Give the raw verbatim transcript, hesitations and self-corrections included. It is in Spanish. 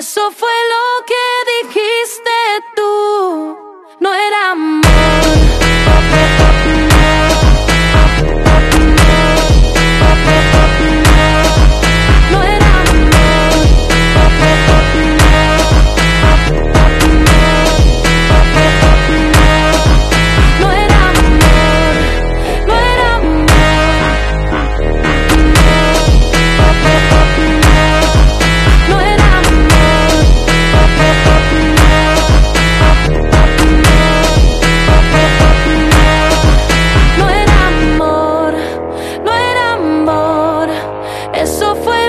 Eso fue lo que dijiste tú, no era amor. No era amor. No era amor, no era amor. No era amor. No era amor, no era amor. Eso fue